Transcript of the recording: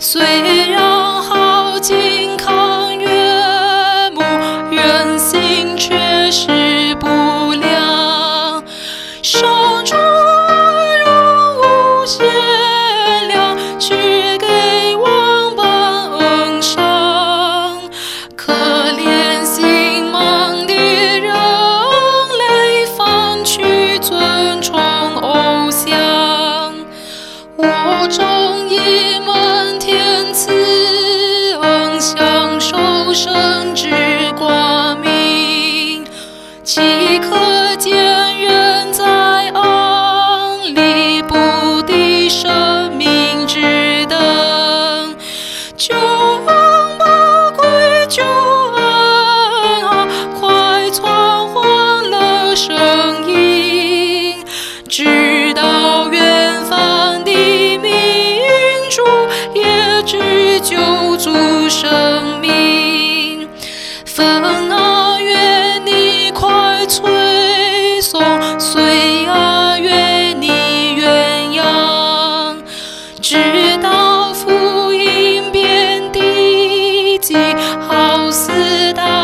虽然好景康悦目，人心却是不良。上主容无限量，去给万般恩赏。可怜心盲的人类，反去尊崇偶像。我终以满天赐恩，享受神之光明。岂可见人在暗里，不敌生命之灯？救恩宝贵救恩啊，快传欢乐声音，直到远方的民族也知救主生命。风啊，愿你快吹送；水啊，愿你远扬，直到福音遍地极，好似大